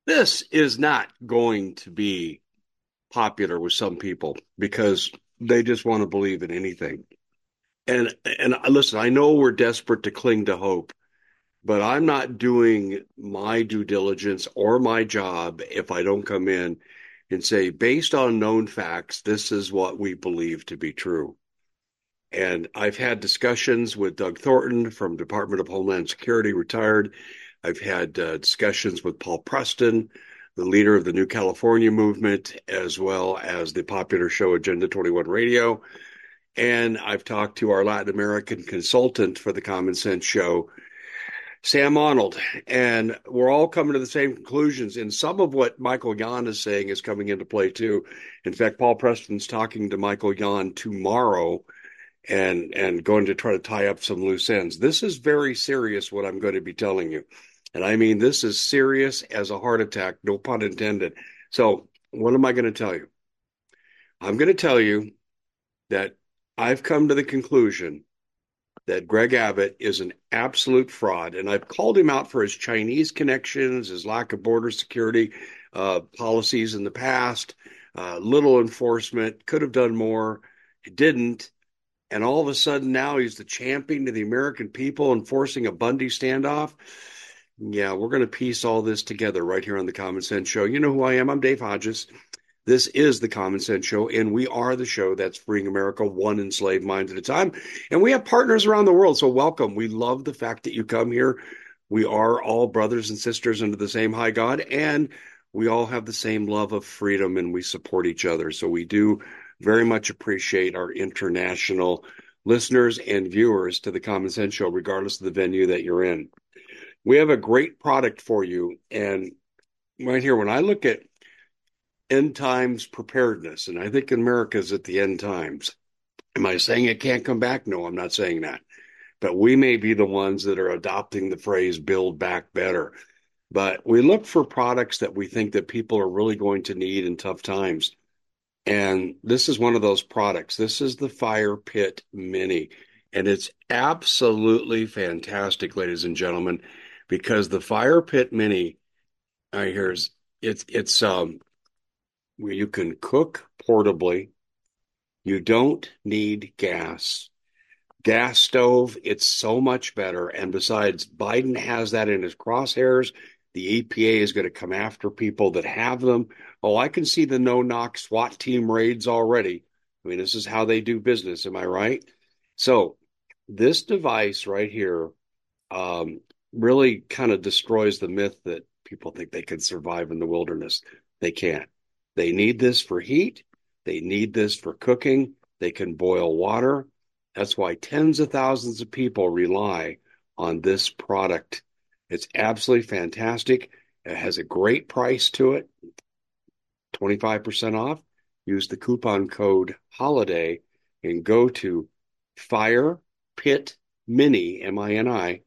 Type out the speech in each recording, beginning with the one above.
This is not going to be popular with some people because they just want to believe in anything. And listen, I know we're desperate to cling to hope, but I'm not doing my due diligence or my job if I don't come in and say, based on known facts, this is what we believe to be true. And I've had discussions with Doug Thornton from Department of Homeland Security, retired. I've had discussions with Paul Preston, the leader of the New California movement, as well as the popular show Agenda 21 Radio. And I've talked to our Latin American consultant for the Common Sense Show, Sam Arnold. And we're all coming to the same conclusions. And some of what Michael Yon is saying is coming into play too. In fact, Paul Preston's talking to Michael Yon tomorrow and going to try to tie up some loose ends. This is very serious, what I'm going to be telling you. And I mean, this is serious as a heart attack, no pun intended. So what am I going to tell you? I'm going to tell you that I've come to the conclusion that Greg Abbott is an absolute fraud. And I've called him out for his Chinese connections, his lack of border security policies in the past, little enforcement, could have done more, it didn't. And all of a sudden now he's the champion of the American people enforcing a Bundy standoff. Yeah, we're going to piece all this together right here on the Common Sense Show. You know who I am. I'm Dave Hodges. This is the Common Sense Show, and we are the show that's freeing America one enslaved mind at a time. And we have partners around the world, so welcome. We love the fact that you come here. We are all brothers and sisters under the same high God, and we all have the same love of freedom, and we support each other. So we do very much appreciate our international listeners and viewers to the Common Sense Show, regardless of the venue that you're in. We have a great product for you, and right here, when I look at end times preparedness, and I think America's at the end times. Am I saying it can't come back? No, I'm not saying that. But we may be the ones that are adopting the phrase build back better. But we look for products that we think that people are really going to need in tough times. And this is one of those products. This is the Fire Pit Mini. And it's absolutely fantastic, ladies and gentlemen, because the Fire Pit Mini, here's it's where you can cook portably. You don't need gas. Gas stove, it's so much better. And besides, Biden has that in his crosshairs. The EPA is going to come after people that have them. Oh, I can see the no-knock SWAT team raids already. I mean, this is how they do business. Am I right? So this device right here really kind of destroys the myth that people think they can survive in the wilderness. They can't. They need this for heat. They need this for cooking. They can boil water. That's why tens of thousands of people rely on this product. It's absolutely fantastic. It has a great price to it, 25% off. Use the coupon code HOLIDAY and go to Fire Pit Mini, M-I-N-I,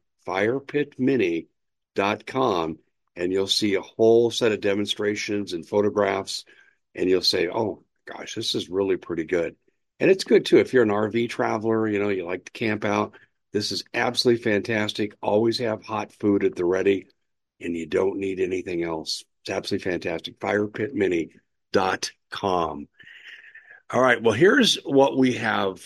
firepitmini.com, and you'll see a whole set of demonstrations and photographs, and you'll say, oh, gosh, this is really pretty good. And it's good, too. If you're an RV traveler, you like to camp out, this is absolutely fantastic. Always have hot food at the ready, and you don't need anything else. It's absolutely fantastic. Firepitmini.com. All right, well, here's what we have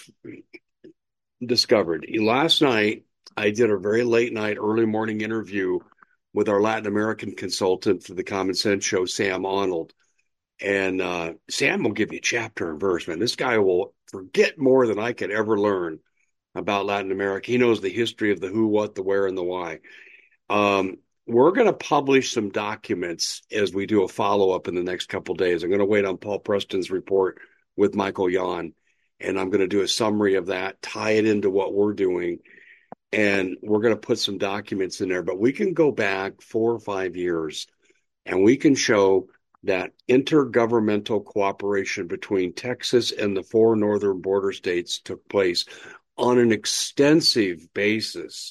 discovered. Last night, I did a very late night, early morning interview with our Latin American consultant for the Common Sense Show, Sam Arnold. And Sam will give you chapter and verse, man. This guy will forget more than I could ever learn about Latin America. He knows the history of the who, what, the where, and the why. We're going to publish some documents as we do a follow-up in the next couple of days. I'm going to wait on Paul Preston's report with Michael Yon, and I'm going to do a summary of that, tie it into what we're doing, and we're going to put some documents in there. But we can go back 4 or 5 years, and we can show that intergovernmental cooperation between Texas and the 4 northern border states took place on an extensive basis.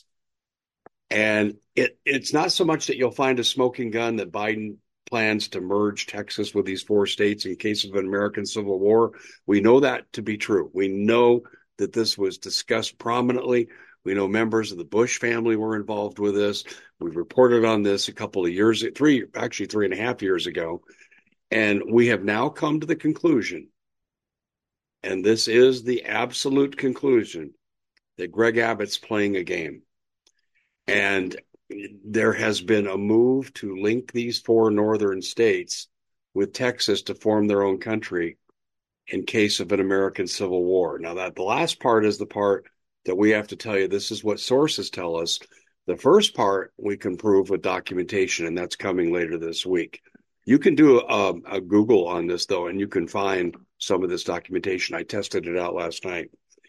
And it's not so much that you'll find a smoking gun that Biden plans to merge Texas with these 4 states in case of an American Civil War. We know that to be true. We know that this was discussed prominently. We know members of the Bush family were involved with this. We reported on this a couple of years, 3.5 years ago. And we have now come to the conclusion, and this is the absolute conclusion, that Greg Abbott's playing a game. And there has been a move to link these four northern states with Texas to form their own country in case of an American Civil War. Now, that the last part is the part that we have to tell you, this is what sources tell us. The first part we can prove with documentation, and that's coming later this week. You can do a Google on this, though, and you can find some of this documentation. I tested it out last night.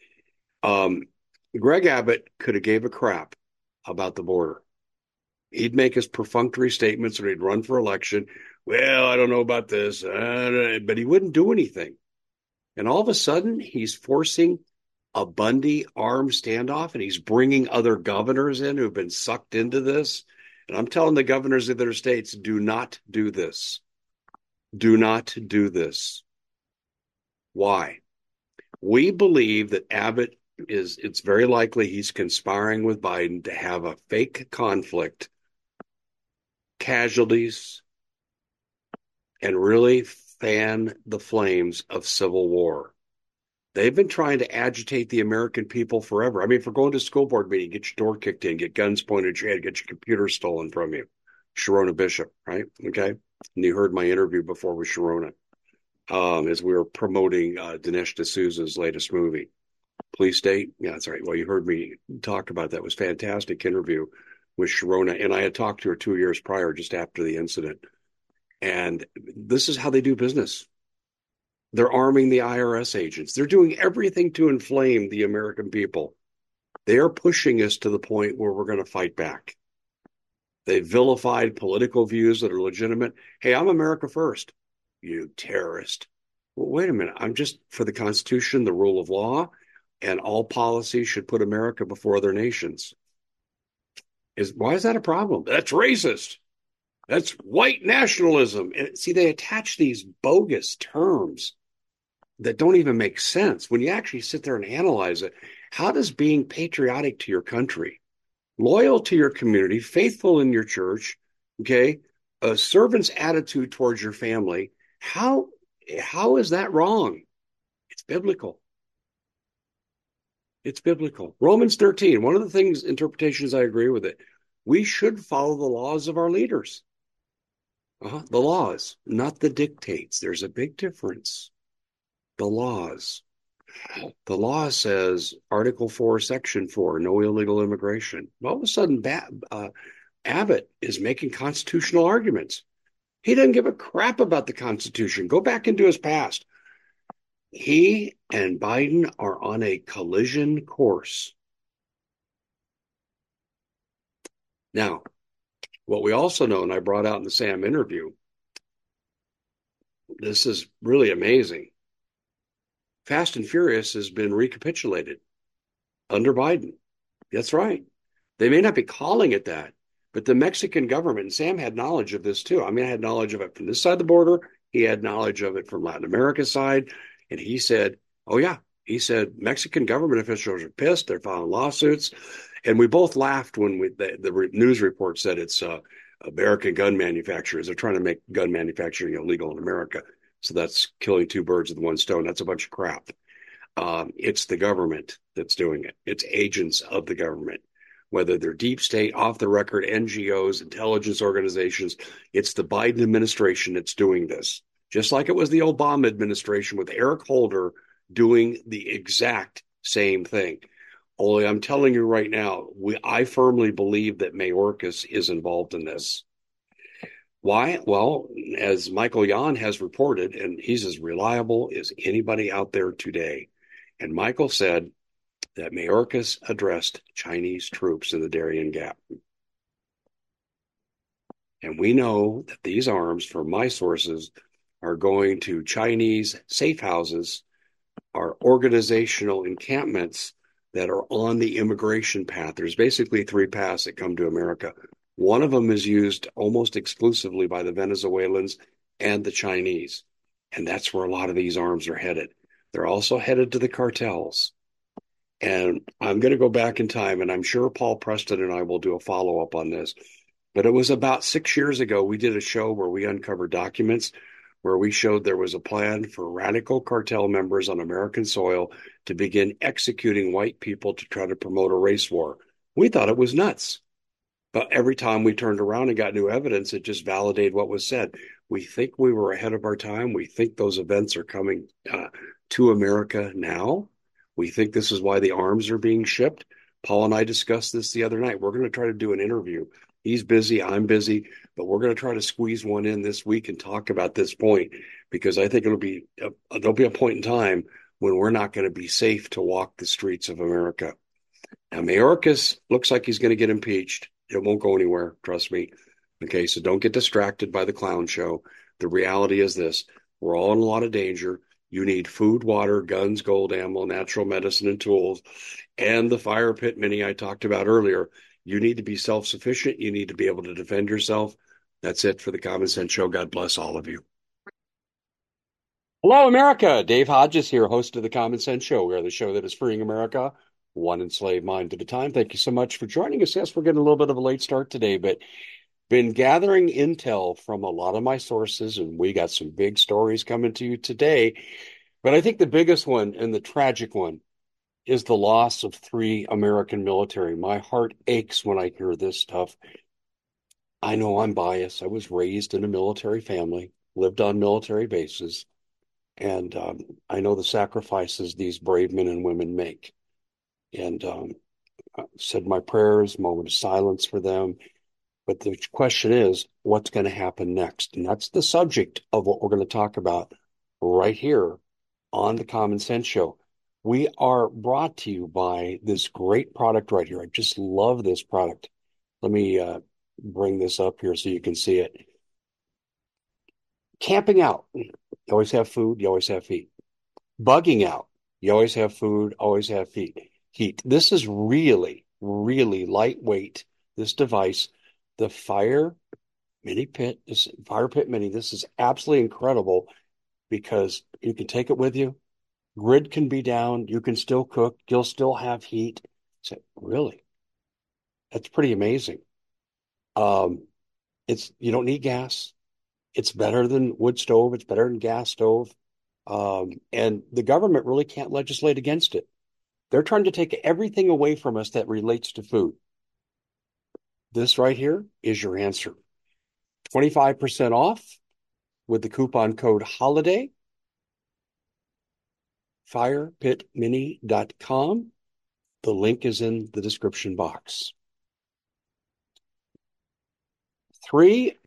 Greg Abbott could have gave a crap about the border. He'd make his perfunctory statements when he'd run for election. Well, I don't know about this, but he wouldn't do anything. And all of a sudden, he's forcing a Bundy armed standoff, and he's bringing other governors in who've been sucked into this. And I'm telling the governors of their states, do not do this. Do not do this. Why? We believe that Abbott it's very likely he's conspiring with Biden to have a fake conflict, casualties, and really fan the flames of civil war. They've been trying to agitate the American people forever. I mean, if we're going to a school board meeting, get your door kicked in, get guns pointed at your head, get your computer stolen from you. Sharona Bishop, right? Okay. And you heard my interview before with Sharona as we were promoting Dinesh D'Souza's latest movie. Police State. Yeah, that's right. Well, you heard me talk about that. It was a fantastic interview with Sharona. And I had talked to her 2 years prior, just after the incident. And this is how they do business. They're arming the IRS agents. They're doing everything to inflame the American people. They are pushing us to the point where we're going to fight back. They vilified political views that are legitimate. Hey, I'm America first. You terrorist. Well, wait a minute. I'm just for the Constitution, the rule of law, and all policies should put America before other nations. Why is that a problem? That's racist. That's white nationalism. And see, they attach these bogus terms that don't even make sense. When you actually sit there and analyze it, how does being patriotic to your country, loyal to your community, faithful in your church, okay, a servant's attitude towards your family, how is that wrong? It's biblical. It's biblical. Romans 13, one of the things, interpretations, I agree with it. We should follow the laws of our leaders. The laws, not the dictates. There's a big difference. The laws. The law says, Article 4, Section 4, no illegal immigration. All of a sudden, Abbott is making constitutional arguments. He doesn't give a crap about the Constitution. Go back into his past. He and Biden are on a collision course. Now, what we also know, and I brought out in the Sam interview, this is really amazing. Fast and Furious has been recapitulated under Biden. That's right. They may not be calling it that, but the Mexican government, and Sam had knowledge of this too. I mean, I had knowledge of it from this side of the border. He had knowledge of it from Latin America's side. And he said, oh, yeah. He said, Mexican government officials are pissed. They're filing lawsuits. And we both laughed when the news report said it's American gun manufacturers. They're trying to make gun manufacturing illegal in America. So that's killing two birds with one stone. That's a bunch of crap. It's the government that's doing it. It's agents of the government, whether they're deep state, off the record, NGOs, intelligence organizations. It's the Biden administration that's doing this. Just like it was the Obama administration with Eric Holder doing the exact same thing. Only I'm telling you right now, I firmly believe that Mayorkas is involved in this. Why? Well, as Michael Yon has reported, and he's as reliable as anybody out there today, and Michael said that Mayorkas addressed Chinese troops in the Darien Gap. And we know that these arms, from my sources, are going to Chinese safe houses, are organizational encampments that are on the immigration path. There's basically three paths that come to America. One of them is used almost exclusively by the Venezuelans and the Chinese. And that's where a lot of these arms are headed. They're also headed to the cartels. And I'm going to go back in time, and I'm sure Paul Preston and I will do a follow-up on this. But it was about 6 years ago, we did a show where we uncovered documents where we showed there was a plan for radical cartel members on American soil to begin executing white people to try to promote a race war. We thought it was nuts. But every time we turned around and got new evidence, it just validated what was said. We think we were ahead of our time. We think those events are coming to America now. We think this is why the arms are being shipped. Paul and I discussed this the other night. We're going to try to do an interview. He's busy, I'm busy, but we're going to try to squeeze one in this week and talk about this point because I think there'll be a point in time when we're not going to be safe to walk the streets of America. Now, Mayorkas looks like he's going to get impeached. It won't go anywhere, trust me. Okay, so don't get distracted by the clown show. The reality is this: we're all in a lot of danger. You need food, water, guns, gold, ammo, natural medicine, and tools, and the fire pit mini I talked about earlier. You need to be self-sufficient. You need to be able to defend yourself. That's it for the Common Sense Show. God bless all of you. Hello, America. Dave Hodges here, host of the Common Sense Show. We are the show that is freeing America one enslaved mind at a time. Thank you so much for joining us. Yes, we're getting a little bit of a late start today, but been gathering intel from a lot of my sources, and we got some big stories coming to you today. But I think the biggest one and the tragic one is the loss of 3 American military. My heart aches when I hear this stuff. I know I'm biased. I was raised in a military family, lived on military bases, and I know the sacrifices these brave men and women make. And I said my prayers, moment of silence for them. But the question is, what's going to happen next? And that's the subject of what we're going to talk about right here on the Common Sense Show. We are brought to you by this great product right here. I just love this product. Let me bring this up here so you can see it. Camping out. You always have food, you always have heat. Bugging out. You always have food, always have heat. This is really, really lightweight, this device. The Fire Pit Mini, this is absolutely incredible because you can take it with you. Grid can be down. You can still cook. You'll still have heat. So really, that's pretty amazing. You don't need gas. It's better than wood stove. It's better than gas stove. And the government really can't legislate against it. They're trying to take everything away from us that relates to food. This right here is your answer. 25% off with the coupon code HOLIDAY. firepitmini.com. The link is in the description box. 3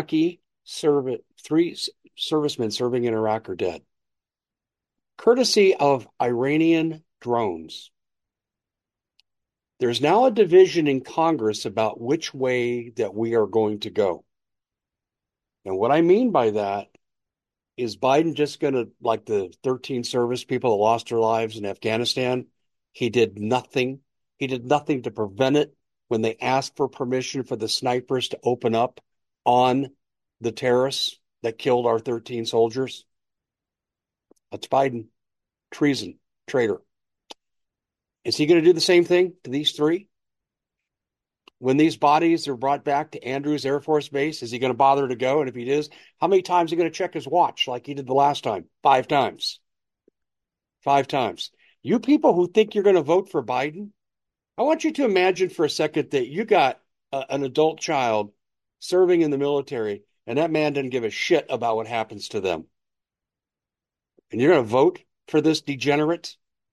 servicemen serving in Iraq are dead, courtesy of Iranian drones. There's now a division in Congress about which way that we are going to go. And what I mean by that is Biden just going to, like the 13 service people that lost their lives in Afghanistan, he did nothing. He did nothing to prevent it when they asked for permission for the snipers to open up on the terrorists that killed our 13 soldiers. That's Biden. Treason. Traitor. Is he going to do the same thing to these 3? When these bodies are brought back to Andrews Air Force Base, is he going to bother to go? And if he is, how many times is he going to check his watch like he did the last time? 5 times. 5 times. You people who think you're going to vote for Biden, I want you to imagine for a second that you got an adult child serving in the military, and that man doesn't give a shit about what happens to them. And you're going to vote for this degenerate?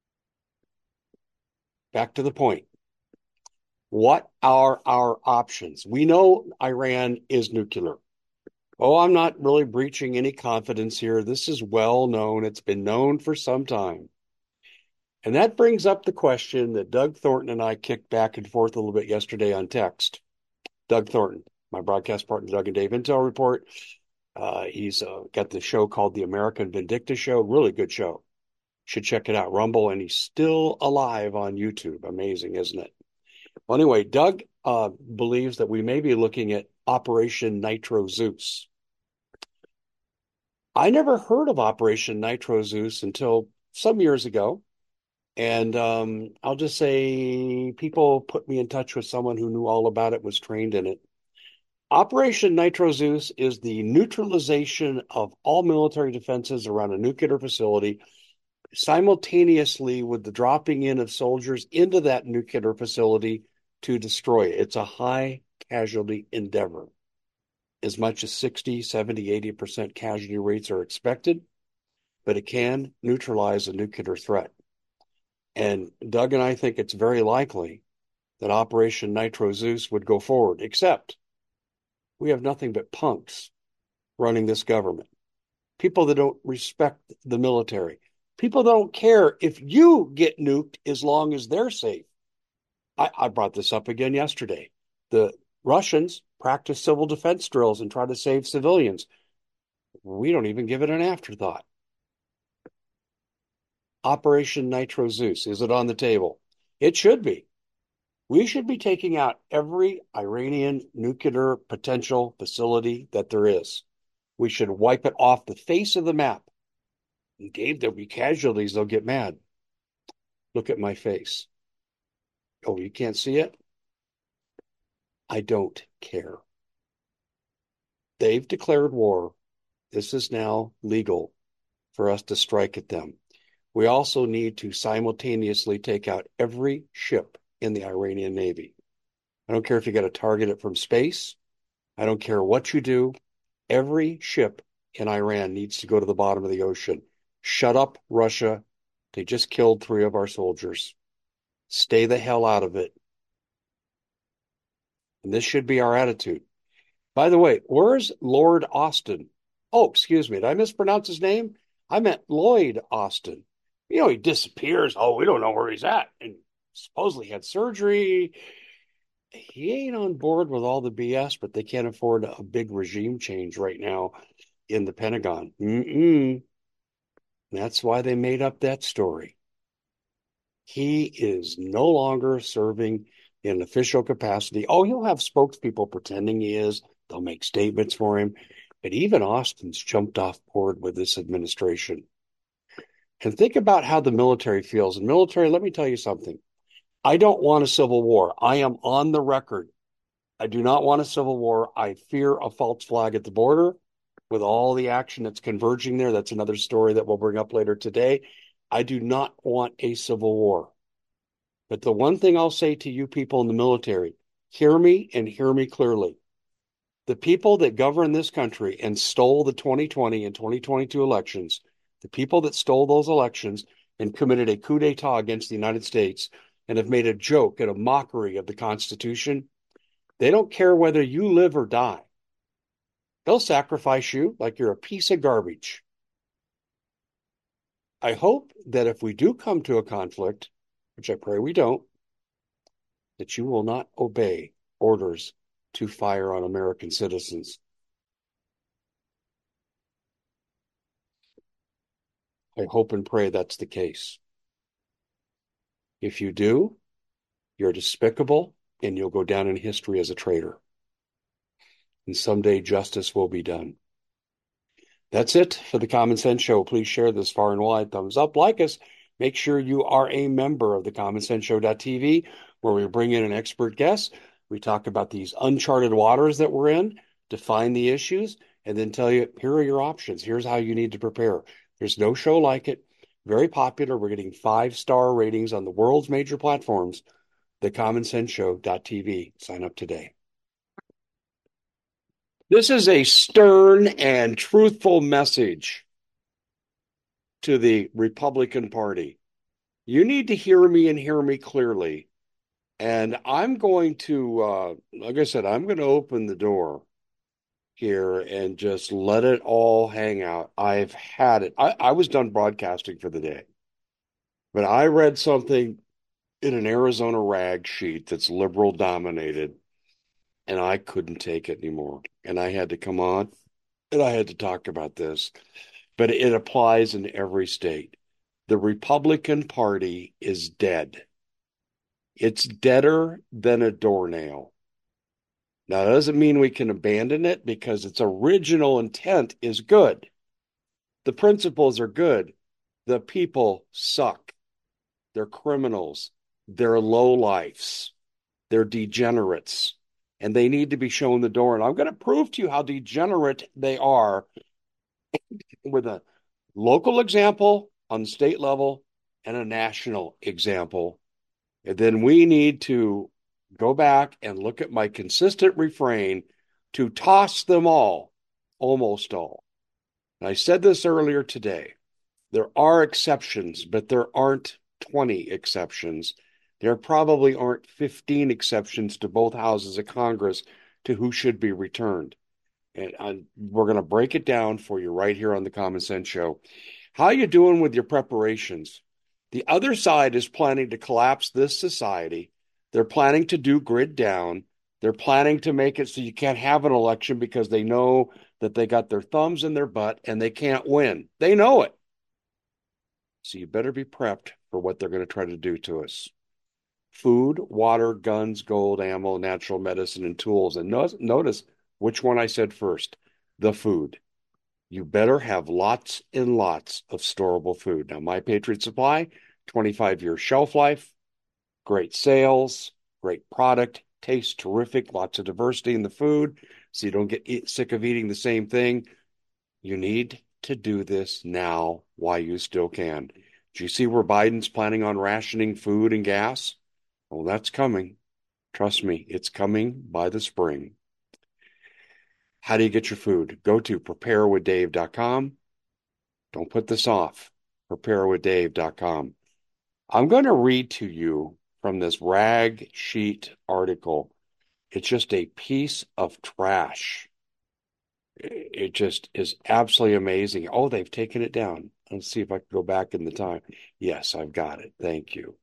Back to the point. What are our options? We know Iran is nuclear. Oh, I'm not really breaching any confidence here. This is well known. It's been known for some time. And that brings up the question that Doug Thornton and I kicked back and forth a little bit yesterday on text. Doug Thornton, my broadcast partner, Doug and Dave Intel Report. He's got the show called The American Vindicta Show. Really good show. Should check it out. Rumble, and he's still alive on YouTube. Amazing, isn't it? Well, anyway, Doug believes that we may be looking at Operation Nitro Zeus. I never heard of Operation Nitro Zeus until some years ago. And I'll just say people put me in touch with someone who knew all about it, was trained in it. Operation Nitro Zeus is the neutralization of all military defenses around a nuclear facility simultaneously with the dropping in of soldiers into that nuclear facility to destroy it. It's a high casualty endeavor. As much as 60, 70, 80% casualty rates are expected, but it can neutralize a nuclear threat. And Doug and I think it's very likely that Operation Nitro Zeus would go forward, except we have nothing but punks running this government. People that don't respect the military. People don't care if you get nuked as long as they're safe. I brought this up again yesterday. The Russians practice civil defense drills and try to save civilians. We don't even give it an afterthought. Operation Nitro Zeus, is it on the table? It should be. We should be taking out every Iranian nuclear potential facility that there is. We should wipe it off the face of the map. And Dave, there'll be casualties, they'll get mad. Look at my face. Oh, you can't see it? I don't care. They've declared war. This is now legal for us to strike at them. We also need to simultaneously take out every ship in the Iranian Navy. I don't care if you got to target it from space. I don't care what you do. Every ship in Iran needs to go to the bottom of the ocean. Shut up, Russia. They just killed 3 of our soldiers. Stay the hell out of it. And this should be our attitude. By the way, where's Lord Austin? Oh, excuse me. Did I mispronounce his name? I meant Lloyd Austin. You know, he disappears. Oh, we don't know where he's at. And supposedly had surgery. He ain't on board with all the BS, but they can't afford a big regime change right now in the Pentagon. That's why they made up that story. He is no longer serving in an official capacity. Oh, he'll have spokespeople pretending he is. They'll make statements for him. But even Austin's jumped off board with this administration. And think about how the military feels. And military, let me tell you something. I don't want a civil war. I am on the record. I do not want a civil war. I fear a false flag at the border with all the action that's converging there. That's another story that we'll bring up later today. I do not want a civil war. But the one thing I'll say to you people in the military, hear me and hear me clearly. The people that govern this country and stole the 2020 and 2022 elections, the people that stole those elections and committed a coup d'etat against the United States and have made a joke and a mockery of the Constitution, they don't care whether you live or die. They'll sacrifice you like you're a piece of garbage. I hope that if we do come to a conflict, which I pray we don't, that you will not obey orders to fire on American citizens. I hope and pray that's the case. If you do, you're despicable and you'll go down in history as a traitor. And someday justice will be done. That's it for the Common Sense Show. Please share this far and wide. Thumbs up, like us. Make sure you are a member of the commonsenseshow.tv, where we bring in an expert guest. We talk about these uncharted waters that we're in, define the issues, and then tell you, here are your options. Here's how you need to prepare. There's no show like it. Very popular. We're getting 5-star ratings on the world's major platforms. The commonsenseshow.tv. Sign up today. This is a stern and truthful message to the Republican Party. You need to hear me and hear me clearly. And I'm going to, like I said, I'm going to open the door here and just let it all hang out. I've had it. I was done broadcasting for the day. But I read something in an Arizona rag sheet that's liberal dominated, and I couldn't take it anymore. And I had to come on and I had to talk about this. But it applies in every state. The Republican Party is dead. It's deader than a doornail. Now, that doesn't mean we can abandon it because its original intent is good. The principles are good. The people suck. they're criminals, they're lowlifes, they're degenerates, and they need to be shown the door. And I'm going to prove to you how degenerate they are with a local example on the state level and a national example. And then we need to go back and look at my consistent refrain to toss them all, almost all. And I said this earlier today. There are exceptions, but there aren't 20 exceptions. There probably aren't 15 exceptions to both houses of Congress to who should be returned. And we're going to break it down for you right here on the Common Sense Show. How are you doing with your preparations? The other side is planning to collapse this society. They're planning to do grid down. They're planning to make it so you can't have an election because they know that they got their thumbs in their butt and they can't win. They know it. So you better be prepped for what they're going to try to do to us. Food, water, guns, gold, ammo, natural medicine, and tools. And notice which one I said first, the food. You better have lots and lots of storable food. Now, My Patriot Supply, 25-year shelf life, great sales, great product, tastes terrific, lots of diversity in the food, so you don't get sick of eating the same thing. You need to do this now while you still can. Do you see where Biden's planning on rationing food and gas? Well, that's coming. Trust me, it's coming by the spring. How do you get your food? Go to preparewithdave.com. Don't put this off. Preparewithdave.com. I'm going to read to you from this rag sheet article. It's just a piece of trash. It just is absolutely amazing. Oh, they've taken it down. Let's see if I can go back in the time. Yes, I've got it. Thank you.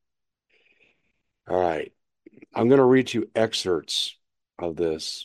All right. I'm going to read you excerpts of this.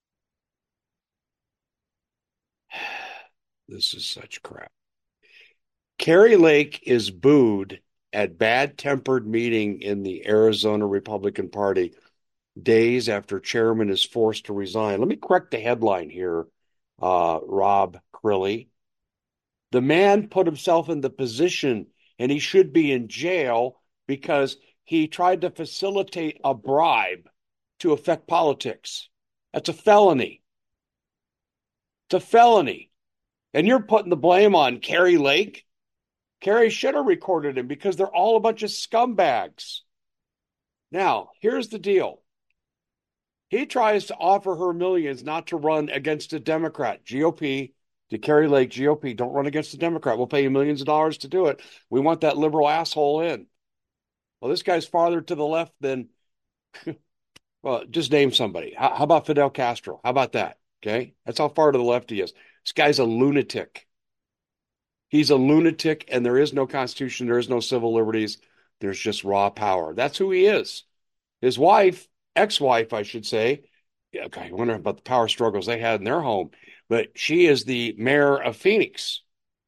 This is such crap. Kari Lake is booed at bad-tempered meeting in the Arizona Republican Party days after chairman is forced to resign. Let me correct the headline here, Rob Crilly. The man put himself in the position, and he should be in jail because he tried to facilitate a bribe to affect politics. That's a felony. It's a felony. And you're putting the blame on Kari Lake? Kari should have recorded him because they're all a bunch of scumbags. Now, here's the deal. He tries to offer her millions not to run against a Democrat. GOP, to Kari Lake, GOP, don't run against a Democrat. We'll pay you millions of dollars to do it. We want that liberal asshole in. Well, this guy's farther to the left than, well, just name somebody. How about Fidel Castro? How about that? Okay? That's how far to the left he is. This guy's a lunatic. He's a lunatic, and there is no Constitution. There is no civil liberties. There's just raw power. That's who he is. His wife, ex-wife, I should say, I wonder about the power struggles they had in their home, but she is the mayor of Phoenix.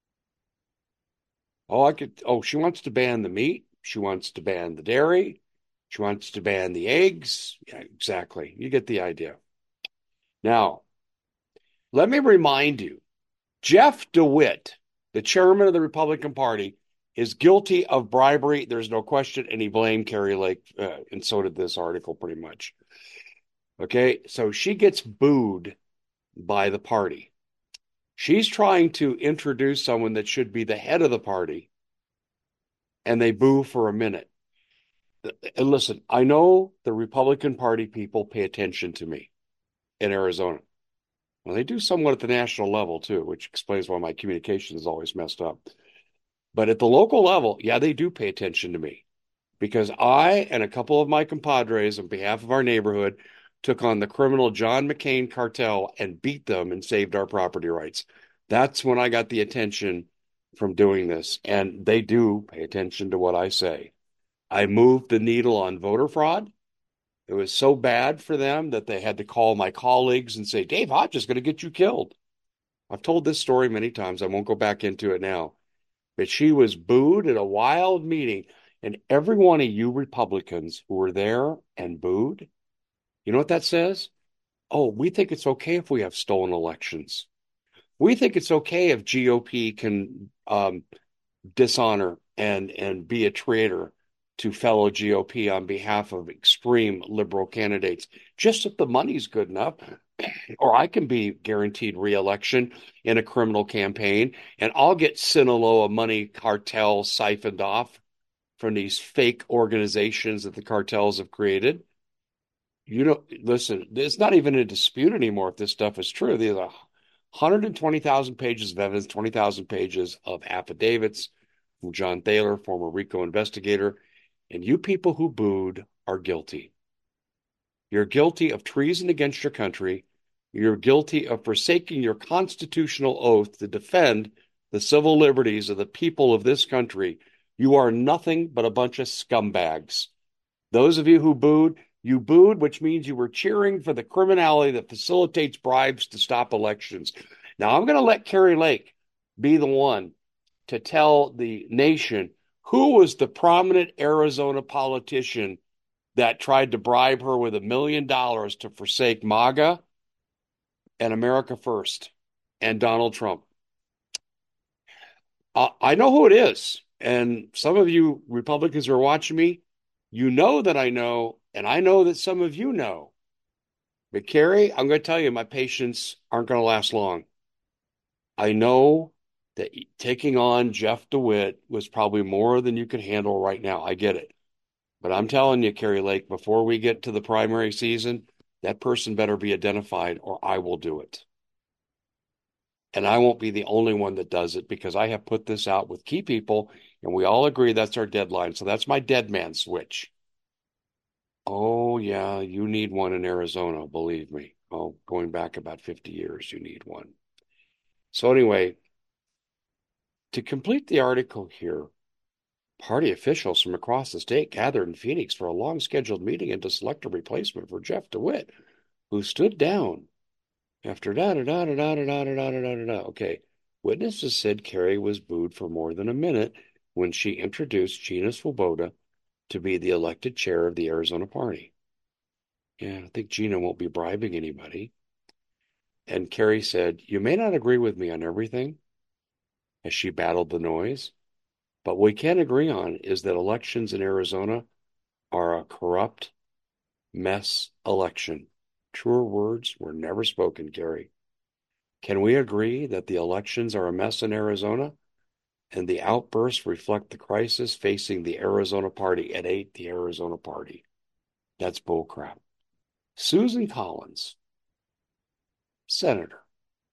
She wants to ban the meat. She wants to ban the dairy. She wants to ban the eggs. Yeah, exactly. You get the idea. Now, let me remind you, Jeff DeWitt, the chairman of the Republican Party, is guilty of bribery. There's no question, and he blamed Kari Lake, and so did this article pretty much. Okay, so she gets booed by the party. She's trying to introduce someone that should be the head of the party, and they boo for a minute. And listen, I know the Republican Party people pay attention to me in Arizona. Well, they do somewhat at the national level, too, which explains why my communication is always messed up. But at the local level, yeah, they do pay attention to me because I and a couple of my compadres on behalf of our neighborhood took on the criminal John McCain cartel and beat them and saved our property rights. That's when I got the attention from doing this. And they do pay attention to what I say. I moved the needle on voter fraud. It was so bad for them that they had to call my colleagues and say, Dave Hodge is going to get you killed. I've told this story many times. I won't go back into it now. But she was booed at a wild meeting. And every one of you Republicans who were there and booed, you know what that says? Oh, we think it's okay if we have stolen elections. We think it's okay if GOP can dishonor and be a traitor to fellow GOP on behalf of extreme liberal candidates, just if the money's good enough, or I can be guaranteed reelection in a criminal campaign, and I'll get Sinaloa money cartel siphoned off from these fake organizations that the cartels have created. Listen, it's not even a dispute anymore if this stuff is true. There's 120,000 pages of evidence, 20,000 pages of affidavits from John Thaler, former RICO investigator. And you people who booed are guilty. You're guilty of treason against your country. You're guilty of forsaking your constitutional oath to defend the civil liberties of the people of this country. You are nothing but a bunch of scumbags. Those of you who booed, you booed, which means you were cheering for the criminality that facilitates bribes to stop elections. Now, I'm going to let Kari Lake be the one to tell the nation who was the prominent Arizona politician that tried to bribe her with $1 million to forsake MAGA and America First and Donald Trump. I know who it is. And some of you Republicans who are watching me, you know that I know, and I know that some of you know. But Kari, I'm going to tell you, my patience aren't going to last long. I know that taking on Jeff DeWitt was probably more than you could handle right now. I get it. But I'm telling you, Kari Lake, before we get to the primary season, that person better be identified or I will do it. And I won't be the only one that does it because I have put this out with key people and we all agree that's our deadline. So that's my dead man switch. Oh, yeah, you need one in Arizona, believe me. Oh, going back about 50 years, you need one. So anyway, to complete the article here, party officials from across the state gathered in Phoenix for a long scheduled meeting and to select a replacement for Jeff DeWitt, who stood down after da-da-da-da-da-da-da-da-da-da-da. Okay, witnesses said Kari was booed for more than a minute when she introduced Gina Swoboda to be the elected chair of the Arizona party. Yeah, I think Gina won't be bribing anybody. And Kari said, "You may not agree with me on everything," as she battled the noise, but what we can agree on is that elections in Arizona are a corrupt mess election. Truer words were never spoken, Kari. Can we agree that the elections are a mess in Arizona and the outbursts reflect the crisis facing the Arizona party? It ain't the Arizona party. That's bullcrap. Susan Collins, senator,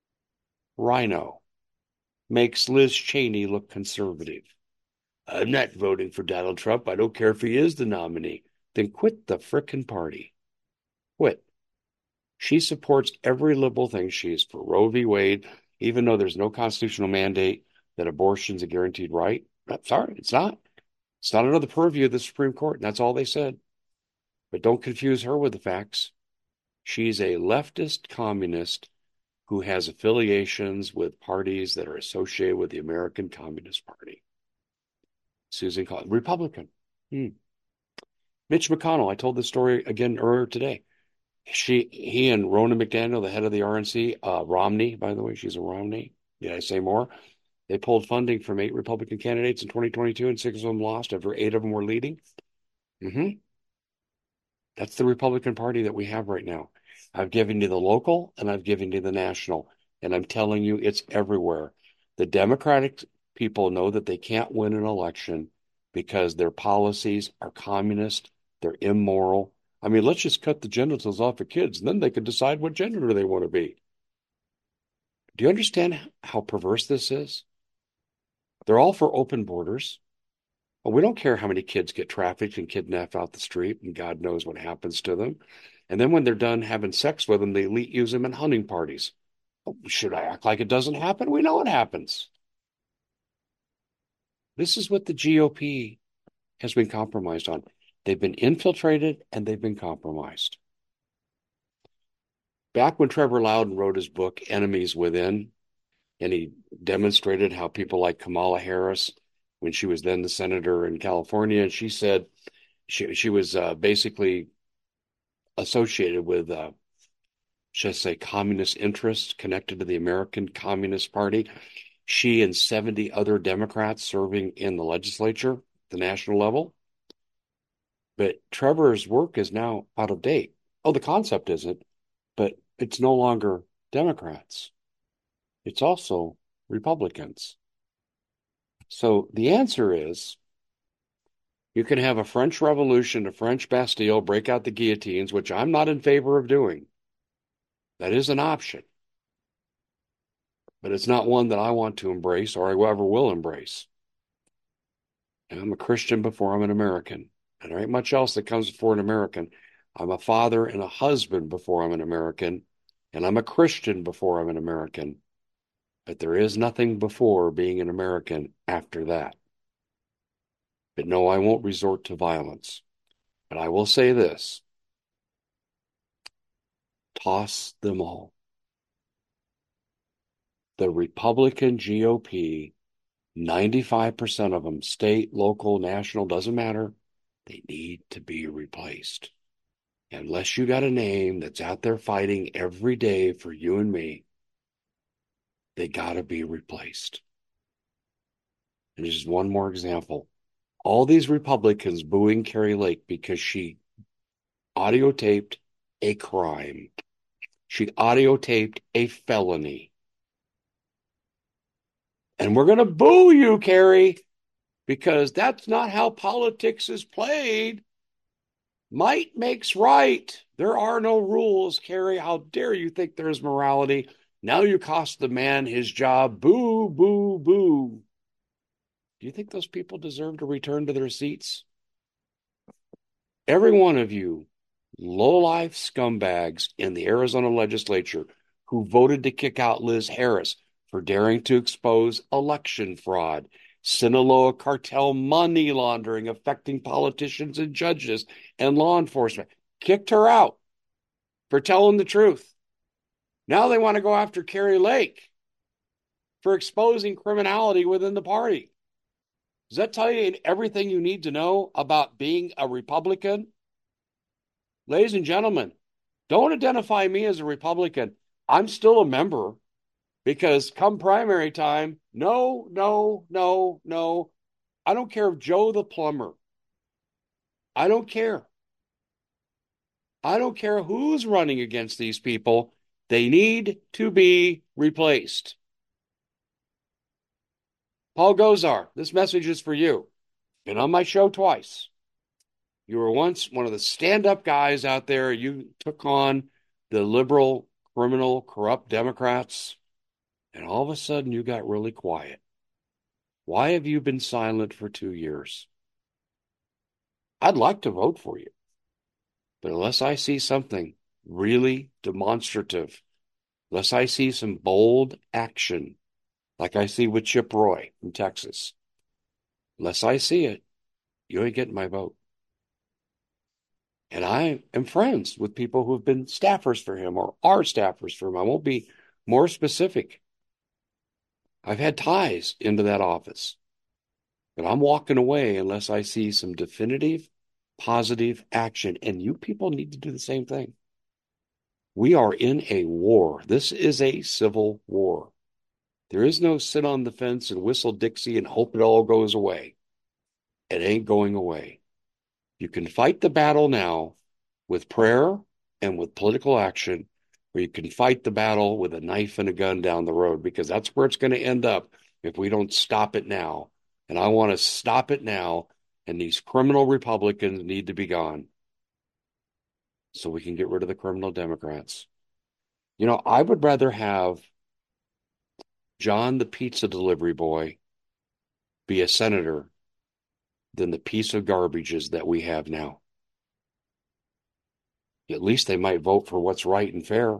Rhino, makes Liz Cheney look conservative. "I'm not voting for Donald Trump. I don't care if he is the nominee." Then quit the frickin' party. Quit. She supports every liberal thing. She is for Roe v. Wade, even though there's no constitutional mandate that abortion's a guaranteed right. Sorry, it's not. It's not under the purview of the Supreme Court, and that's all they said. But don't confuse her with the facts. She's a leftist communist who has affiliations with parties that are associated with the American Communist Party. Susan Collins, Republican. Mitch McConnell, I told this story again earlier today. He and Ronna McDaniel, the head of the RNC, Romney, by the way, she's a Romney. Did I say more? They pulled funding from 8 Republican candidates in 2022, and 6 of them lost after 8 of them were leading. That's the Republican Party that we have right now. I've given you the local, and I've given you the national, and I'm telling you it's everywhere. The Democratic people know that they can't win an election because their policies are communist, they're immoral. I mean, let's just cut the genitals off of kids, and then they can decide what gender they want to be. Do you understand how perverse this is? They're all for open borders. Well, we don't care how many kids get trafficked and kidnapped out the street, and God knows what happens to them. And then when they're done having sex with them, they use them in hunting parties. Oh, should I act like it doesn't happen? We know it happens. This is what the GOP has been compromised on. They've been infiltrated and they've been compromised. Back when Trevor Loudon wrote his book, Enemies Within, and he demonstrated how people like Kamala Harris, when she was then the senator in California, she said she was basically associated with, should I say, communist interests connected to the American Communist Party. She and 70 other Democrats serving in the legislature, the national level, But Trevor's work is now out of date. Oh, the concept isn't, but it's no longer Democrats. It's also Republicans. So the answer is you can have a French Revolution, a French Bastille, break out the guillotines, which I'm not in favor of doing. That is an option, but it's not one that I want to embrace or I ever will embrace. And I'm a Christian before I'm an American. And there ain't much else that comes before an American. I'm a father and a husband before I'm an American. And I'm a Christian before I'm an American. But there is nothing before being an American after that. But no, I won't resort to violence. But I will say this: toss them all. The Republican GOP, 95% of them, state, local, national, doesn't matter, they need to be replaced. Unless you got a name that's out there fighting every day for you and me, they got to be replaced. And just one more example. All these Republicans booing Kari Lake because she audio taped a crime. She audio taped a felony. And we're going to boo you, Kari, because that's not how politics is played. Might makes right. There are no rules, Kari. How dare you think there's morality? Now you cost the man his job. Boo, boo, boo. Do you think those people deserve to return to their seats? Every one of you low-life scumbags in the Arizona legislature who voted to kick out Liz Harris for daring to expose election fraud, Sinaloa cartel money laundering affecting politicians and judges and law enforcement, kicked her out for telling the truth. Now they want to go after Kari Lake for exposing criminality within the party. Does that tell you everything you need to know about being a Republican? Ladies and gentlemen, don't identify me as a Republican. I'm still a member because come primary time, no, no, no, no. I don't care if Joe the plumber. I don't care. I don't care who's running against these people. They need to be replaced. Paul Gosar, this message is for you. Been on my show twice. You were once one of the stand-up guys out there. You took on the liberal, criminal, corrupt Democrats, and all of a sudden you got really quiet. Why have you been silent for 2 years? I'd like to vote for you, but unless I see something really demonstrative, unless I see some bold action, like I see with Chip Roy from Texas, unless I see it, you ain't getting my vote. And I am friends with people who have been staffers for him or are staffers for him. I won't be more specific. I've had ties into that office, but I'm walking away unless I see some definitive, positive action. And you people need to do the same thing. We are in a war. This is a civil war. There is no sit on the fence and whistle Dixie and hope it all goes away. It ain't going away. You can fight the battle now with prayer and with political action, or you can fight the battle with a knife and a gun down the road, because that's where it's going to end up if we don't stop it now. And I want to stop it now, and these criminal Republicans need to be gone so we can get rid of the criminal Democrats. You know, I would rather have John the pizza delivery boy be a senator than the piece of garbages that we have now. At least they might vote for what's right and fair.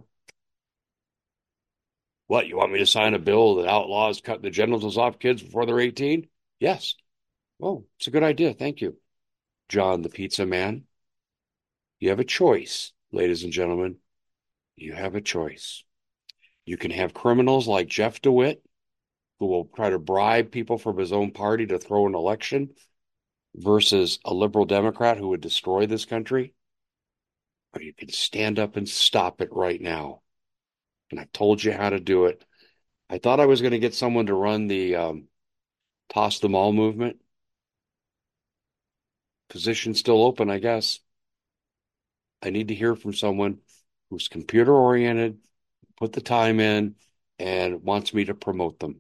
What, you want me to sign a bill that outlaws cutting the genitals off kids before they're 18? Yes. Oh, it's a good idea. Thank you. John the pizza man. You have a choice, ladies and gentlemen. You have a choice. You can have criminals like Jeff DeWitt, who will try to bribe people from his own party to throw an election, versus a liberal Democrat who would destroy this country. Or you can stand up and stop it right now. And I've told you how to do it. I thought I was going to get someone to run the Toss Them All movement. Position's still open, I guess. I need to hear from someone who's computer oriented, put the time in, and wants me to promote them.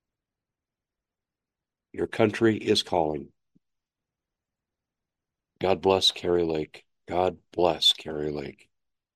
Your country is calling. God bless Kari Lake. God bless Kari Lake.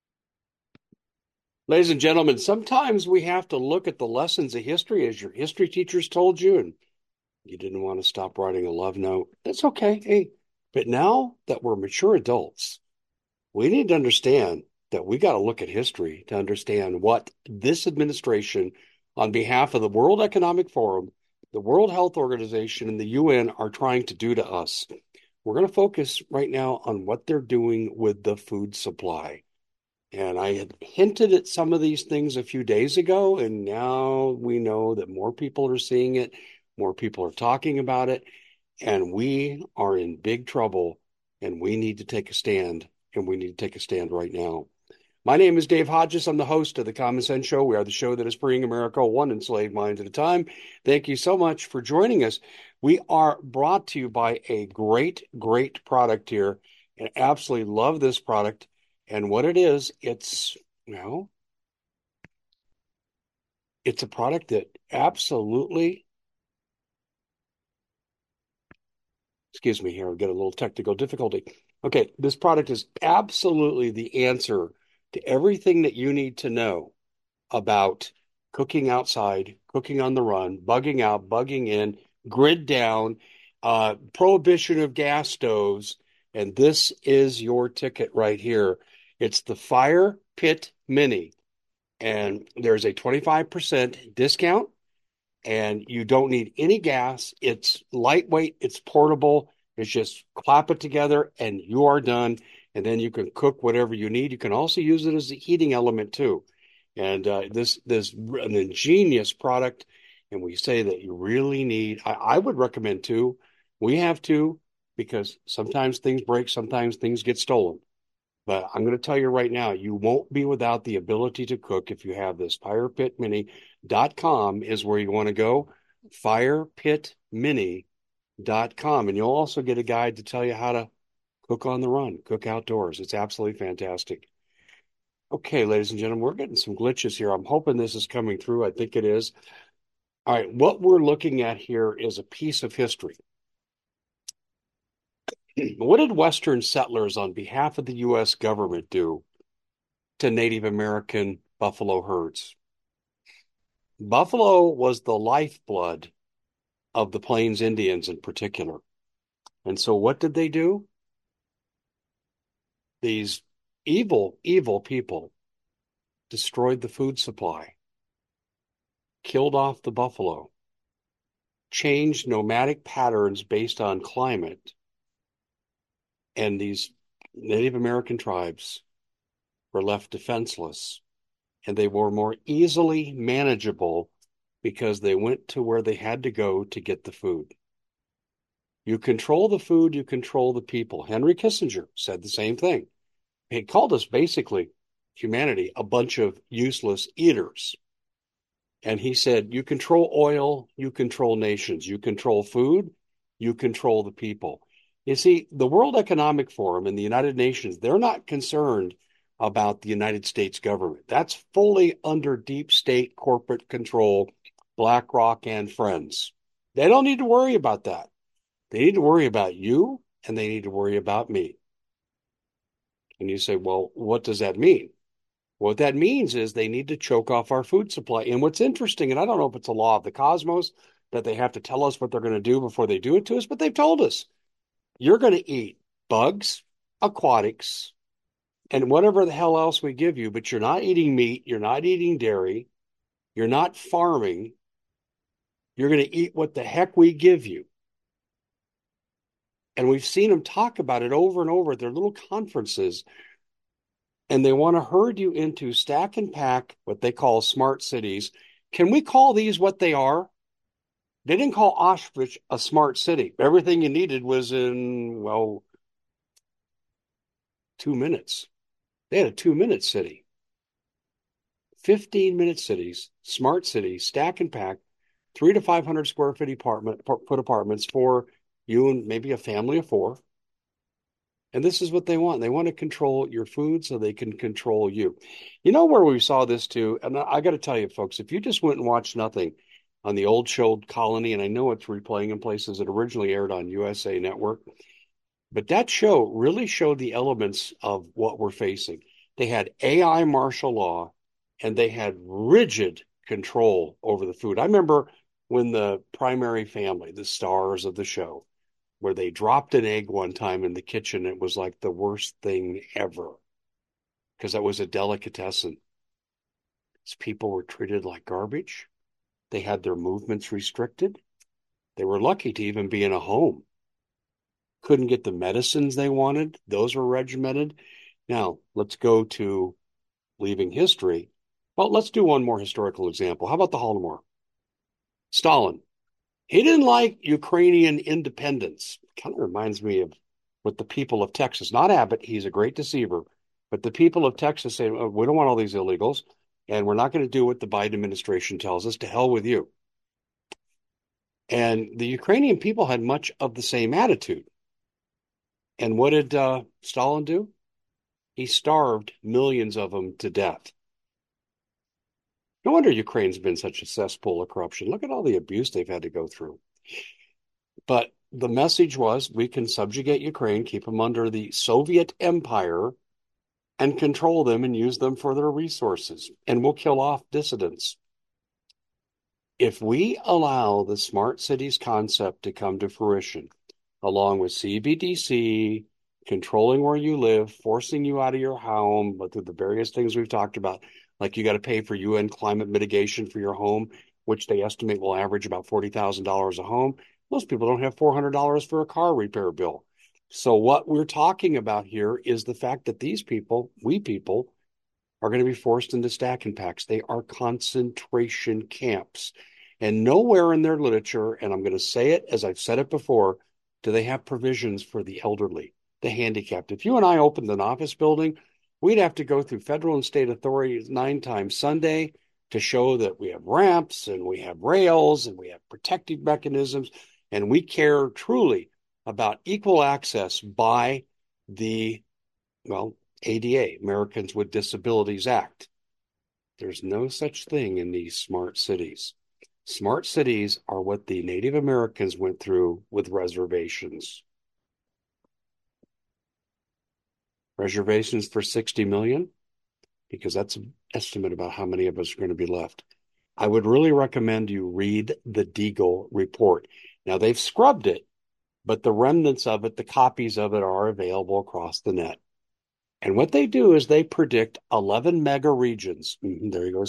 Ladies and gentlemen, sometimes we have to look at the lessons of history as your history teachers told you, and you didn't want to stop writing a love note. That's okay. Hey, but now that we're mature adults, we need to understand that we got to look at history to understand what this administration, on behalf of the World Economic Forum, the World Health Organization, and the UN, are trying to do to us. We're going to focus right now on what they're doing with the food supply. And I had hinted at some of these things a few days ago, and now we know that more people are seeing it, more people are talking about it, and we are in big trouble, and we need to take a stand, and we need to take a stand right now. My name is Dave Hodges. I'm the host of The Common Sense Show. We are the show that is freeing America one enslaved mind at a time. Thank you so much for joining us. We are brought to you by a great, great product here, and absolutely love this product. And what it is, it's a product that absolutely, excuse me here, I've got a little technical difficulty. Okay, this product is absolutely the answer to everything that you need to know about cooking outside, cooking on the run, bugging out, bugging in, grid down, prohibition of gas stoves. And this is your ticket right here. It's the Fire Pit Mini. And there's a 25% discount, and you don't need any gas. It's lightweight, it's portable. It's just clap it together and you are done. And then you can cook whatever you need. You can also use it as a heating element too. And this an ingenious product. And we say that you really need, I would recommend two. We have two because sometimes things break, sometimes things get stolen. But I'm going to tell you right now, you won't be without the ability to cook if you have this. FirePitMini.com is where you want to go. FirePitMini.com. And you'll also get a guide to tell you how to cook on the run, cook outdoors. It's absolutely fantastic. Okay, ladies and gentlemen, we're getting some glitches here. I'm hoping this is coming through. I think it is. All right, what we're looking at here is a piece of history. What did Western settlers on behalf of the U.S. government do to Native American buffalo herds? Buffalo was the lifeblood of the Plains Indians in particular. And so what did they do? These evil, evil people destroyed the food supply, killed off the buffalo, changed nomadic patterns based on climate, and these Native American tribes were left defenseless, and they were more easily manageable because they went to where they had to go to get the food. You control the food, you control the people. Henry Kissinger said the same thing. He called us basically, humanity, a bunch of useless eaters. And he said, you control oil, you control nations, you control food, you control the people. You see, the World Economic Forum and the United Nations, they're not concerned about the United States government. That's fully under deep state corporate control, BlackRock and friends. They don't need to worry about that. They need to worry about you, and they need to worry about me. And you say, well, what does that mean? What that means is they need to choke off our food supply. And what's interesting, and I don't know if it's a law of the cosmos that they have to tell us what they're going to do before they do it to us, but they've told us you're going to eat bugs, aquatics, and whatever the hell else we give you, but you're not eating meat, you're not eating dairy, you're not farming, you're going to eat what the heck we give you. And we've seen them talk about it over and over at their little conferences. And they want to herd you into stack and pack, what they call smart cities. Can we call these what they are? They didn't call Auschwitz a smart city. Everything you needed was in, well, 2 minutes. They had a 2-minute city. 15-minute cities, smart cities, stack and pack, 300 to 500 square foot apartments for you and maybe a family of four. And this is what they want. They want to control your food so they can control you. You know where we saw this too? And I got to tell you, folks, if you just went and watched nothing on the old show Colony, and I know it's replaying in places that originally aired on USA Network, but that show really showed the elements of what we're facing. They had AI martial law and they had rigid control over the food. I remember when the primary family, the stars of the show, where they dropped an egg one time in the kitchen. It was like the worst thing ever because that was a delicatessen. These people were treated like garbage. They had their movements restricted. They were lucky to even be in a home. Couldn't get the medicines they wanted. Those were regimented. Now, let's go to leaving history. Well, let's do one more historical example. How about the Holodomor? Stalin. He didn't like Ukrainian independence. Kind of reminds me of what the people of Texas, not Abbott, he's a great deceiver, but the people of Texas say, oh, we don't want all these illegals, and we're not going to do what the Biden administration tells us. To hell with you. And the Ukrainian people had much of the same attitude. And what did Stalin do? He starved millions of them to death. No wonder Ukraine's been such a cesspool of corruption. Look at all the abuse they've had to go through. But the message was we can subjugate Ukraine, keep them under the Soviet Empire, and control them and use them for their resources. And we'll kill off dissidents. If we allow the smart cities concept to come to fruition, along with CBDC, controlling where you live, forcing you out of your home, but through the various things we've talked about, like you got to pay for UN climate mitigation for your home, which they estimate will average about $40,000 a home. Most people don't have $400 for a car repair bill. So what we're talking about here is the fact that these people, we people, are going to be forced into stacking packs. They are concentration camps. And nowhere in their literature, and I'm going to say it as I've said it before, do they have provisions for the elderly, the handicapped. If you and I opened an office building, we'd have to go through federal and state authorities 9 times Sunday to show that we have ramps and we have rails and we have protective mechanisms, and we care truly about equal access by the, well, ADA, Americans with Disabilities Act. There's no such thing in these smart cities. Smart cities are what the Native Americans went through with reservations. Reservations for 60 million, because that's an estimate about how many of us are going to be left. I would really recommend you read the Deagle report. Now, they've scrubbed it, but the remnants of it, the copies of it, are available across the net. And what they do is they predict 11 mega regions. There you go,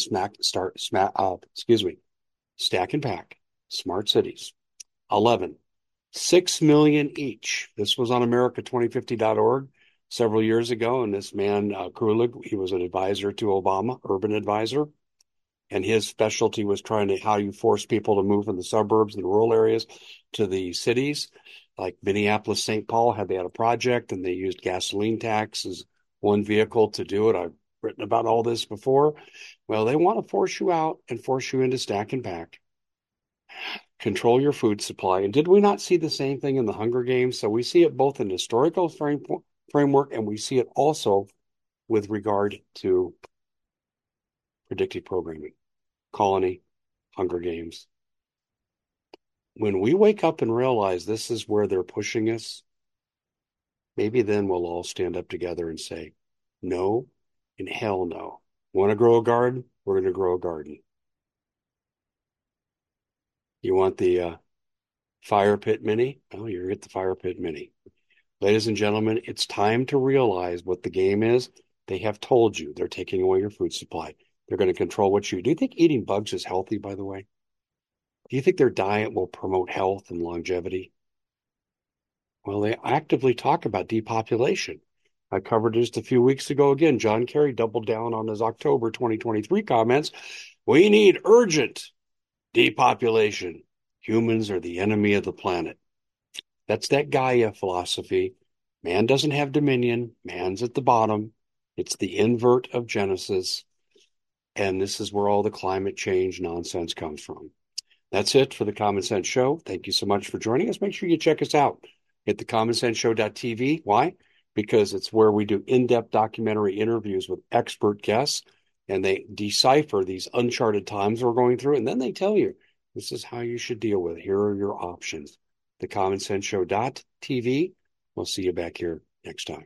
stack and pack, smart cities, 11, 6 million each. This was on America2050.org several years ago. And this man, Krulig, he was an advisor to Obama, urban advisor. And his specialty was trying to, how you force people to move from the suburbs and the rural areas to the cities. Like Minneapolis, St. Paul they had a project and they used gasoline tax as one vehicle to do it. I've written about all this before. Well, they want to force you out and force you into stack and pack. Control your food supply. And did we not see the same thing in the Hunger Games? So we see it both in historical framework, and we see it also with regard to predictive programming, Colony, Hunger Games. When we wake up and realize this is where they're pushing us, maybe then we'll all stand up together and say, no and hell no. Want to grow a garden? We're going to grow a garden. You want the Fire Pit Mini? Oh, you're going to get the Fire Pit Mini. Ladies and gentlemen, it's time to realize what the game is. They have told you they're taking away your food supply. They're going to control what you eat. Do you think eating bugs is healthy, by the way? Do you think their diet will promote health and longevity? Well, they actively talk about depopulation. I covered just a few weeks ago again. John Kerry doubled down on his October 2023 comments. We need urgent depopulation. Humans are the enemy of the planet. That's that Gaia philosophy. Man doesn't have dominion. Man's at the bottom. It's the invert of Genesis. And this is where all the climate change nonsense comes from. That's it for the Common Sense Show. Thank you so much for joining us. Make sure you check us out at thecommonsenseshow.tv. Why? because it's where we do in-depth documentary interviews with expert guests, and they decipher these uncharted times we're going through, and then they tell you this is how you should deal with it. Here are your options. TheCommonSenseShow.tv. We'll see you back here next time.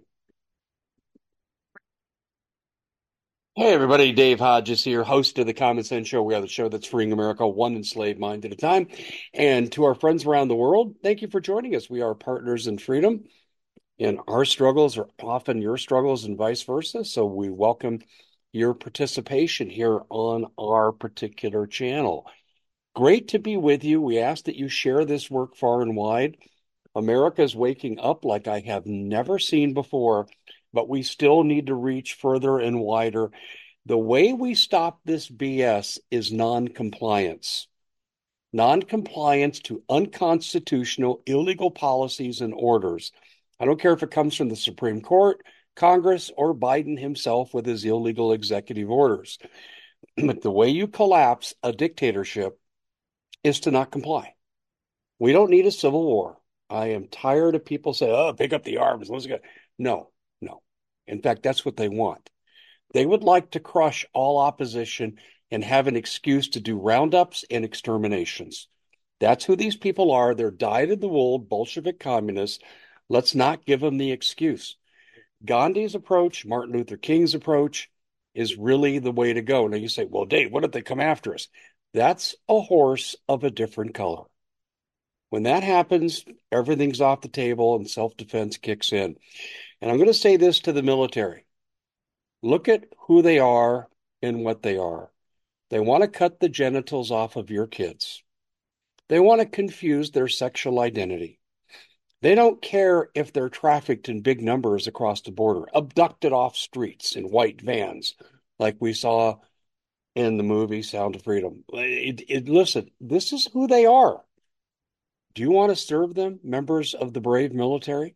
Hey, everybody. Dave Hodges here, host of The Common Sense Show. We are the show that's freeing America one enslaved mind at a time. And to our friends around the world, thank you for joining us. We are partners in freedom, and our struggles are often your struggles and vice versa. So we welcome your participation here on our particular channel. Great to be with you. We ask that you share this work far and wide. America is waking up like I have never seen before, but we still need to reach further and wider. The way we stop this BS is non-compliance. Non-compliance to unconstitutional, illegal policies and orders. I don't care if it comes from the Supreme Court, Congress, or Biden himself with his illegal executive orders. But the way you collapse a dictatorship is to not comply. We don't need a civil war. I am tired of people saying, oh, pick up the arms. Let's go. No, no. In fact, that's what they want. They would like to crush all opposition and have an excuse to do roundups and exterminations. That's who these people are. They're dyed-in-the-wool Bolshevik communists. Let's not give them the excuse. Gandhi's approach, Martin Luther King's approach, is really the way to go. Now you say, well, Dave, what if they come after us? That's a horse of a different color. When that happens, everything's off the table and self-defense kicks in. And I'm going to say this to the military. Look at who they are and what they are. They want to cut the genitals off of your kids. They want to confuse their sexual identity. They don't care if they're trafficked in big numbers across the border, abducted off streets in white vans, like we saw in the movie Sound of Freedom. Listen, this is who they are. Do you want to serve them, members of the brave military?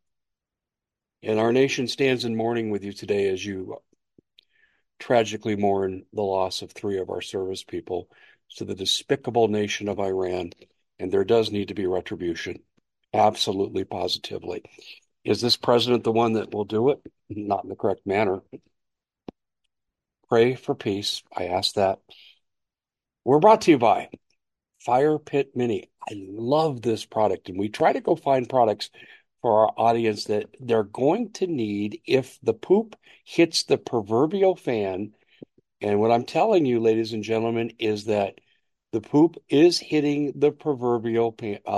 And our nation stands in mourning with you today as you tragically mourn the loss of 3 of our service people to the despicable nation of Iran. And there does need to be retribution. Absolutely, positively. Is this president the one that will do it? Not in the correct manner. Pray for peace. I ask that. We're brought to you by Fire Pit Mini. I love this product, and we try to go find products for our audience that they're going to need if the poop hits the proverbial fan. And what I'm telling you, ladies and gentlemen, is that the poop is hitting the proverbial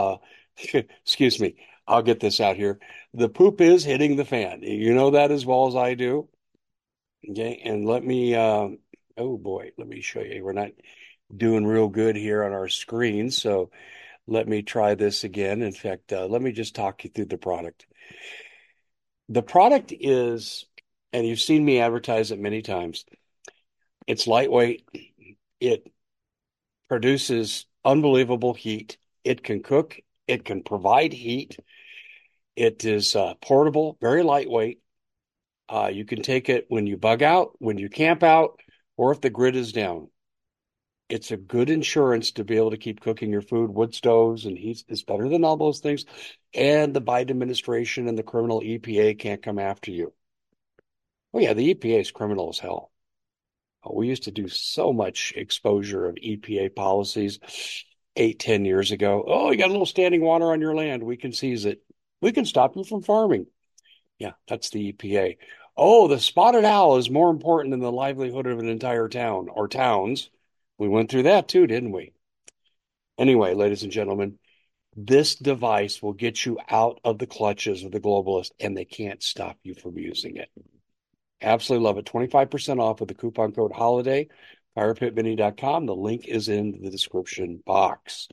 excuse me, I'll get this out here. The poop is hitting the fan. You know that as well as I do. Okay, and let me oh boy, let me show you. We're not doing real good here on our screen, so let me try this again. In fact, let me just talk you through the product. The product is, and you've seen me advertise it many times, it's lightweight. It produces unbelievable heat. It can cook. It can provide heat. It is portable, very lightweight. You can take it when you bug out, when you camp out, or if the grid is down. It's a good insurance to be able to keep cooking your food. Wood stoves and heat is better than all those things. And the Biden administration and the criminal EPA can't come after you. Oh, yeah, the EPA is criminal as hell. We used to do so much exposure of EPA policies 8-10 years ago. Oh, you got a little standing water on your land. We can seize it. We can stop you from farming. Yeah, that's the EPA. Oh, the spotted owl is more important than the livelihood of an entire town or towns. We went through that too, didn't we? Anyway, ladies and gentlemen, this device will get you out of the clutches of the globalists, and they can't stop you from using it. Absolutely love it. 25% off with the coupon code HOLIDAY, firepitmini.com. The link is in the description box.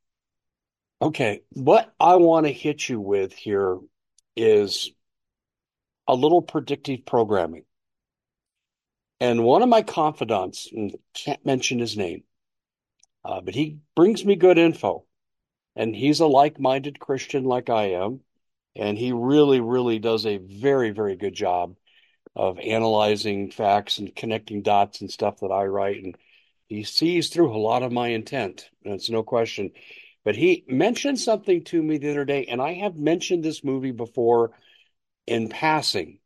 Okay, what I want to hit you with here is a little predictive programming. And one of my confidants, can't mention his name, but he brings me good info. And he's a like-minded Christian like I am. And he really, really does a very, very good job of analyzing facts and connecting dots and stuff that I write. And he sees through a lot of my intent. That's no question. But he mentioned something to me the other day, and I have mentioned this movie before, in passing.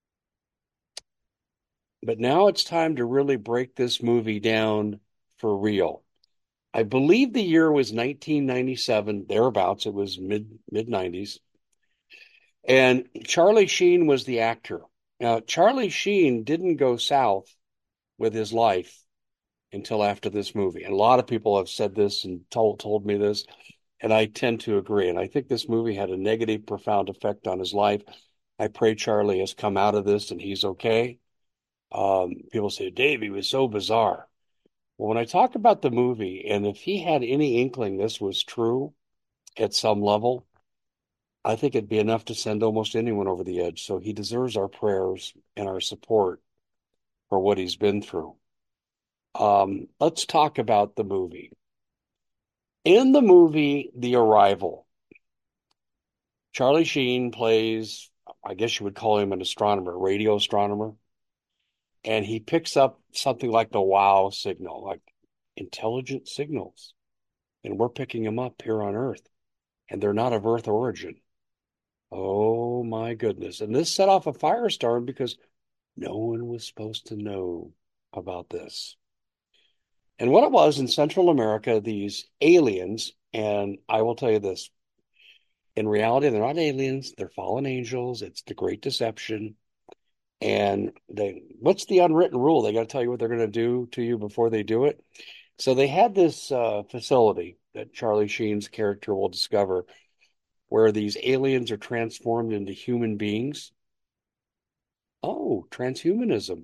But now it's time to really break this movie down for real. I believe the year was 1997, thereabouts. It was mid 90s. And Charlie Sheen was the actor. Now, Charlie Sheen didn't go south with his life until after this movie. And a lot of people have said this and told me this, and I tend to agree. And I think this movie had a negative, profound effect on his life. I pray Charlie has come out of this and he's okay. People say, Dave, he was so bizarre. Well, when I talk about the movie, and if he had any inkling this was true at some level, I think it'd be enough to send almost anyone over the edge. So he deserves our prayers and our support for what he's been through. Let's talk about the movie. In the movie The Arrival, Charlie Sheen plays, I guess you would call him an astronomer, radio astronomer, and he picks up something like the wow signal, like intelligent signals. And we're picking them up here on Earth, and they're not of Earth origin. Oh my goodness. And this set off a firestorm because no one was supposed to know about this. And what it was in Central America, these aliens, and I will tell you this, in reality, they're not aliens, they're fallen angels. It's the great deception. And what's the unwritten rule? They got to tell you what they're going to do to you before they do it. So they had this facility that Charlie Sheen's character will discover where these aliens are transformed into human beings. Oh, transhumanism.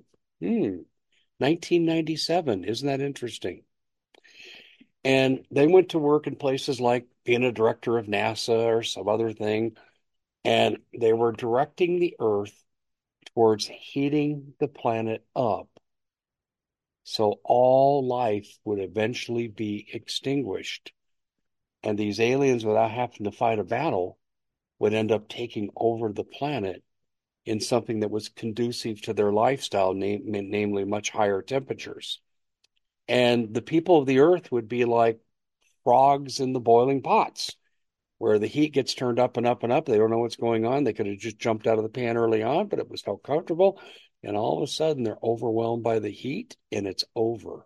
1997. Isn't that interesting? And they went to work in places like being a director of NASA or some other thing. And they were directing the Earth towards heating the planet up. So all life would eventually be extinguished. And these aliens, without having to fight a battle, would end up taking over the planet in something that was conducive to their lifestyle, namely much higher temperatures. And the people of the earth would be like frogs in the boiling pots, where the heat gets turned up and up and up. They don't know what's going on. They could have just jumped out of the pan early on, but it was felt comfortable. And all of a sudden, they're overwhelmed by the heat and it's over.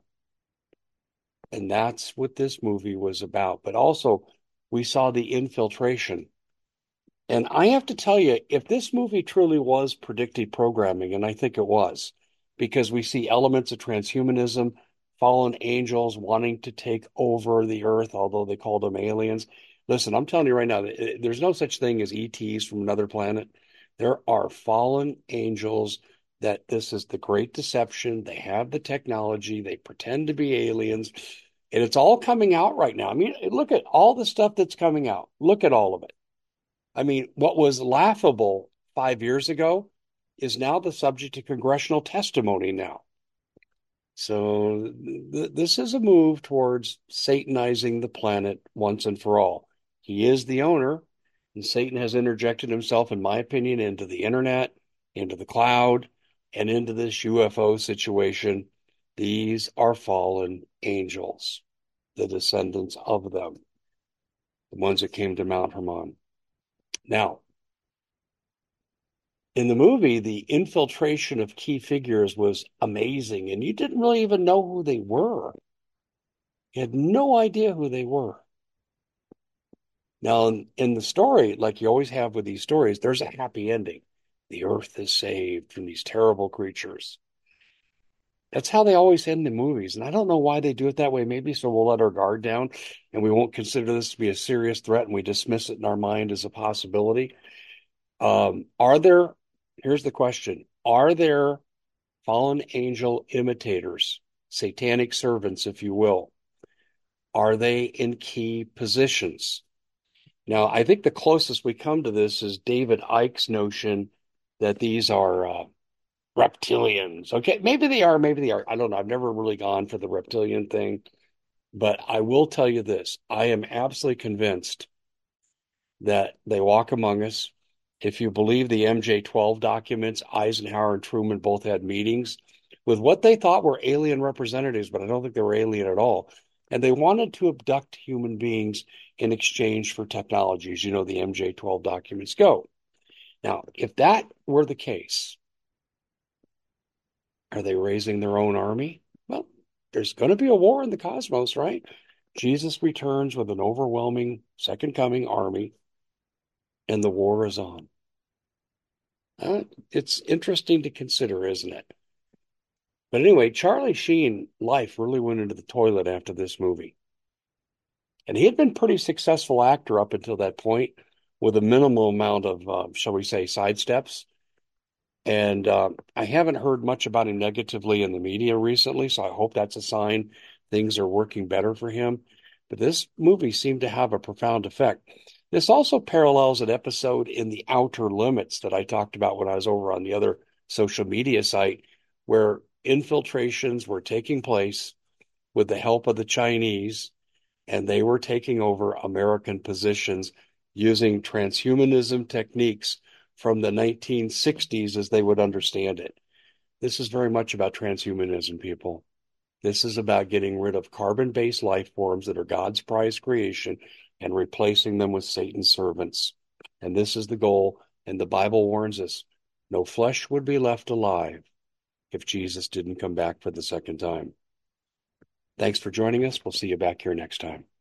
And that's what this movie was about. But also, we saw the infiltration. And I have to tell you, if this movie truly was predictive programming, and I think it was, because we see elements of transhumanism, fallen angels wanting to take over the earth, although they called them aliens. Listen, I'm telling you right now, there's no such thing as ETs from another planet. There are fallen angels that this is the great deception. They have the technology. They pretend to be aliens. And it's all coming out right now. I mean, look at all the stuff that's coming out. Look at all of it. I mean, what was laughable 5 years ago is now the subject of congressional testimony now. So this is a move towards Satanizing the planet once and for all. He is the owner, and Satan has interjected himself, in my opinion, into the internet, into the cloud, and into this UFO situation. These are fallen angels, the descendants of them, the ones that came to Mount Hermon. Now, in the movie, the infiltration of key figures was amazing, and you didn't really even know who they were. You had no idea who they were. Now, in the story, like you always have with these stories, there's a happy ending. The earth is saved from these terrible creatures. That's how they always end the movies, and I don't know why they do it that way. Maybe so we'll let our guard down and we won't consider this to be a serious threat and we dismiss it in our mind as a possibility. Are there, here's the question, are there fallen angel imitators, satanic servants, if you will? Are they in key positions? Now, I think the closest we come to this is David Icke's notion that these are reptilians. Okay, maybe they are, maybe they are. I don't know. I've never really gone for the reptilian thing, but I will tell you this. I am absolutely convinced that they walk among us. If you believe the MJ-12 documents, Eisenhower and Truman both had meetings with what they thought were alien representatives, but I don't think they were alien at all. And they wanted to abduct human beings in exchange for technologies. You know, the MJ-12 documents go. Now, if that were the case, are they raising their own army? Well, there's going to be a war in the cosmos, right? Jesus returns with an overwhelming second coming army, and the war is on. It's interesting to consider, isn't it? But anyway, Charlie Sheen life really went into the toilet after this movie. And he had been a pretty successful actor up until that point with a minimal amount of, shall we say, sidesteps. And I haven't heard much about him negatively in the media recently, so I hope that's a sign things are working better for him. But this movie seemed to have a profound effect. This also parallels an episode in The Outer Limits that I talked about when I was over on the other social media site, where infiltrations were taking place with the help of the Chinese, and they were taking over American positions using transhumanism techniques from the 1960s as they would understand it. This is very much about transhumanism, people. This is about getting rid of carbon-based life forms that are God's prized creation and replacing them with Satan's servants. And this is the goal. And the Bible warns us, no flesh would be left alive if Jesus didn't come back for the second time. Thanks for joining us. We'll see you back here next time.